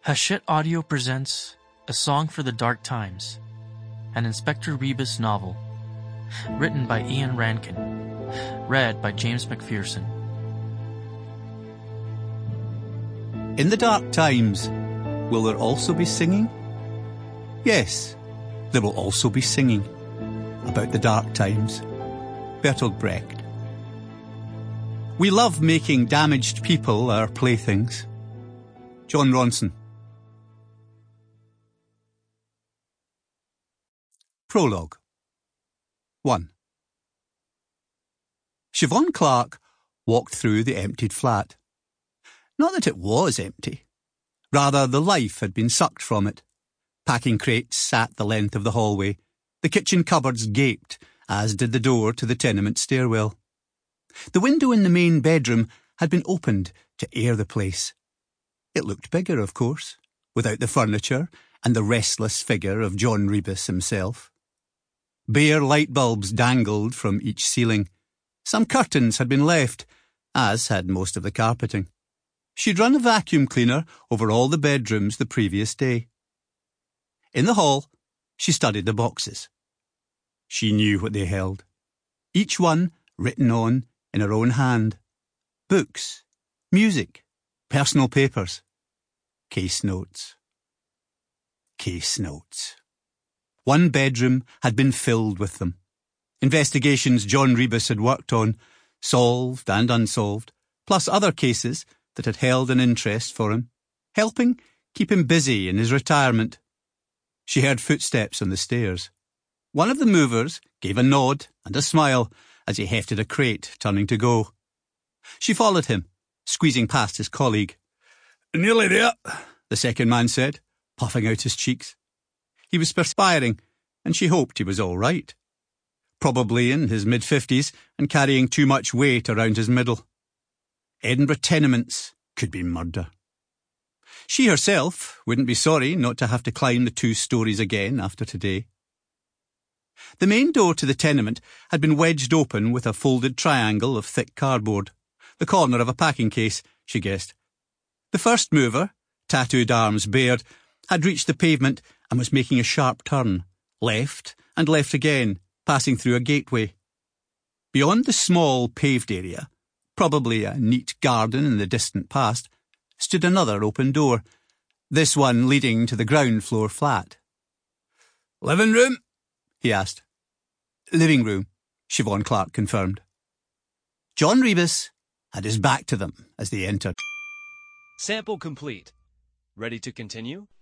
Hachette Audio presents A Song for the Dark Times, an Inspector Rebus novel, written by Ian Rankin, read by James McPherson. In the dark times, will there also be singing? Yes, there will also be singing about the dark times. Bertolt Brecht. We love making damaged people our playthings. John Ronson. Prologue 1. Siobhan Clarke walked through the emptied flat. Not that it was empty. Rather, the life had been sucked from it. Packing crates sat the length of the hallway. The kitchen cupboards gaped, as did the door to the tenement stairwell. The window in the main bedroom had been opened to air the place. It looked bigger, of course, without the furniture and the restless figure of John Rebus himself. Bare light bulbs dangled from each ceiling. Some curtains had been left, as had most of the carpeting. She'd run a vacuum cleaner over all the bedrooms the previous day. In the hall, she studied the boxes. She knew what they held. Each one written on in her own hand. Books, music, personal papers, case notes. Case notes. One bedroom had been filled with them. Investigations John Rebus had worked on, solved and unsolved, plus other cases that had held an interest for him, helping keep him busy in his retirement. She heard footsteps on the stairs. One of the movers gave a nod and a smile as he hefted a crate, turning to go. She followed him, squeezing past his colleague. "Nearly there," the second man said, puffing out his cheeks. He was perspiring, and she hoped he was all right. Probably in his mid-50s and carrying too much weight around his middle. Edinburgh tenements could be murder. She herself wouldn't be sorry not to have to climb the 2 stories again after today. The main door to the tenement had been wedged open with a folded triangle of thick cardboard, the corner of a packing case, she guessed. The first mover, tattooed arms bared, had reached the pavement and was making a sharp turn, left and left again, passing through a gateway. Beyond the small paved area, probably a neat garden in the distant past, stood another open door, this one leading to the ground floor flat. "Living room?" he asked. "Living room," Siobhan Clarke confirmed. John Rebus had his back to them as they entered. Sample complete. Ready to continue?